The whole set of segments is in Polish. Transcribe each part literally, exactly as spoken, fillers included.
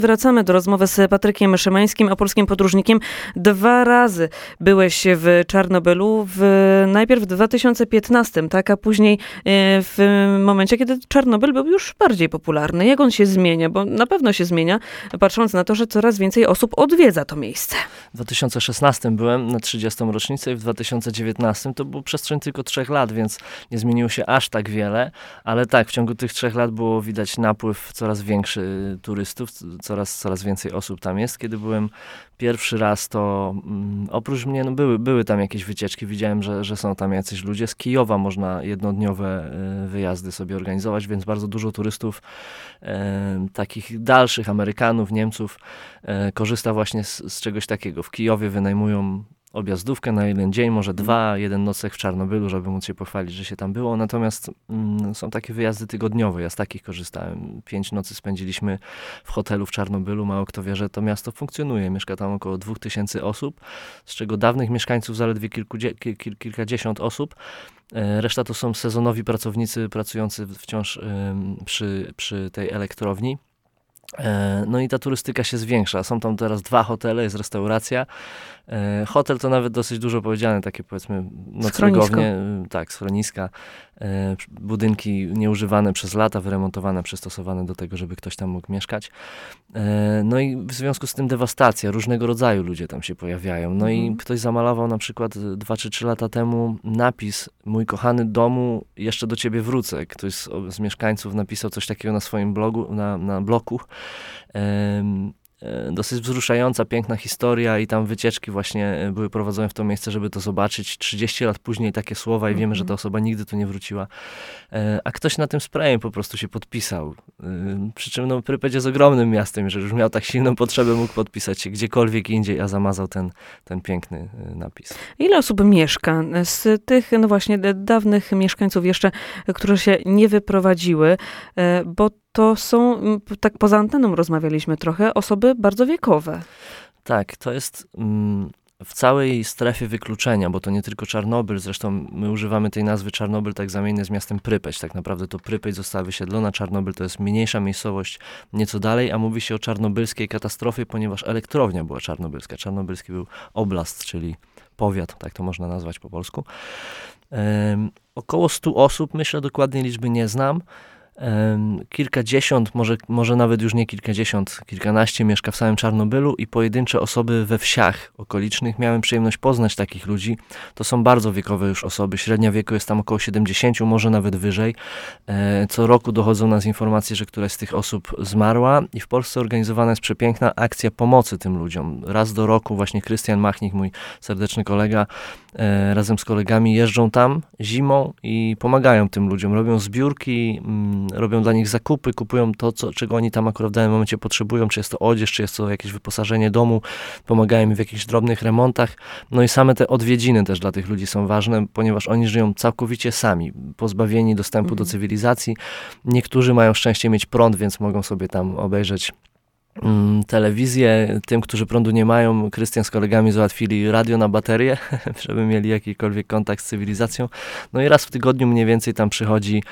Wracamy do rozmowy z Patrykiem Szymańskim, opolskim podróżnikiem. Dwa razy byłeś w Czarnobylu, w, najpierw w dwa tysiące piętnastym, tak, a później w momencie, kiedy Czarnobyl był już bardziej popularny. Jak on się zmienia? Bo na pewno się zmienia, patrząc na to, że coraz więcej osób odwiedza to miejsce. W dwa tysiące szesnastym byłem na trzydziestą rocznicę i w dwa tysiące dziewiętnastym to był przestrzeń tylko trzech lat, więc nie zmieniło się aż tak wiele, ale tak, w ciągu tych trzech lat było widać napływ coraz większy turystów, coraz, coraz więcej osób tam jest. Kiedy byłem pierwszy raz, to mm, oprócz mnie no były, były tam jakieś wycieczki, widziałem, że, że są tam jacyś ludzie. Z Kijowa można jednodniowe y, wyjazdy sobie organizować, więc bardzo dużo turystów, y, takich dalszych, Amerykanów, Niemców, y, korzysta właśnie z, z czegoś takiego. W Kijowie wynajmują objazdówkę na jeden dzień, może dwa, jeden nocleg w Czarnobylu, żeby móc się pochwalić, że się tam było. Natomiast mm, są takie wyjazdy tygodniowe. Ja z takich korzystałem. Pięć nocy spędziliśmy w hotelu w Czarnobylu. Mało kto wie, że to miasto funkcjonuje. Mieszka tam około dwóch tysięcy osób, z czego dawnych mieszkańców zaledwie kilkudzie, kil, kil, kilkadziesiąt osób. Reszta to są sezonowi pracownicy pracujący wciąż ym, przy, przy tej elektrowni. No i ta turystyka się zwiększa. Są tam teraz dwa hotele, jest restauracja. Hotel to nawet dosyć dużo powiedziane, takie powiedzmy noclegownie, tak, schroniska, budynki nieużywane przez lata, wyremontowane, przystosowane do tego, żeby ktoś tam mógł mieszkać. No i w związku z tym dewastacja, różnego rodzaju ludzie tam się pojawiają. No i ktoś zamalował na przykład dwa czy trzy lata temu napis: mój kochany domu, jeszcze do ciebie wrócę. Ktoś z, z mieszkańców napisał coś takiego na swoim blogu, na, na bloku. Um, Dosyć wzruszająca, piękna historia i tam wycieczki właśnie były prowadzone w to miejsce, żeby to zobaczyć. trzydzieści lat później takie słowa i wiemy, że ta osoba nigdy tu nie wróciła. A ktoś na tym sprayem po prostu się podpisał. Przy czym no, Prypeć jest ogromnym miastem, że już miał tak silną potrzebę, mógł podpisać się gdziekolwiek indziej, a zamazał ten, ten piękny napis. Ile osób mieszka z tych no właśnie dawnych mieszkańców jeszcze, które się nie wyprowadziły, bo to są, tak poza anteną rozmawialiśmy trochę, osoby bardzo wiekowe. Tak, to jest mm, w całej strefie wykluczenia, bo to nie tylko Czarnobyl, zresztą my używamy tej nazwy Czarnobyl tak zamiennie z miastem Prypeć. Tak naprawdę to Prypeć została wysiedlona, Czarnobyl to jest mniejsza miejscowość nieco dalej, a mówi się o czarnobylskiej katastrofie, ponieważ elektrownia była czarnobylska. Czarnobylski był oblast, czyli powiat, tak to można nazwać po polsku. Um, około stu osób, myślę, dokładnej liczby nie znam. Kilkadziesiąt, może, może nawet już nie kilkadziesiąt, kilkanaście mieszka w samym Czarnobylu i pojedyncze osoby we wsiach okolicznych. Miałem przyjemność poznać takich ludzi. To są bardzo wiekowe już osoby. Średnia wieku jest tam około siedemdziesiąt, może nawet wyżej. Co roku dochodzą nas informacje, że któraś z tych osób zmarła i w Polsce organizowana jest przepiękna akcja pomocy tym ludziom. Raz do roku właśnie Krystian Machnik, mój serdeczny kolega, razem z kolegami jeżdżą tam zimą i pomagają tym ludziom. Robią zbiórki, robią dla nich zakupy, kupują to, co, czego oni tam akurat w danym momencie potrzebują, czy jest to odzież, czy jest to jakieś wyposażenie domu, pomagają im w jakichś drobnych remontach. No i same te odwiedziny też dla tych ludzi są ważne, ponieważ oni żyją całkowicie sami, pozbawieni dostępu mhm. do cywilizacji. Niektórzy mają szczęście mieć prąd, więc mogą sobie tam obejrzeć telewizję. Tym, którzy prądu nie mają, Krystian z kolegami załatwili radio na baterię, żeby mieli jakikolwiek kontakt z cywilizacją. No i raz w tygodniu mniej więcej tam przychodzi,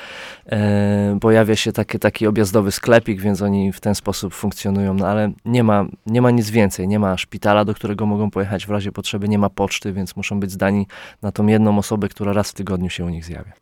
e, pojawia się taki, taki objazdowy sklepik, więc oni w ten sposób funkcjonują, no ale nie ma, nie ma nic więcej. Nie ma szpitala, do którego mogą pojechać w razie potrzeby, nie ma poczty, więc muszą być zdani na tą jedną osobę, która raz w tygodniu się u nich zjawia.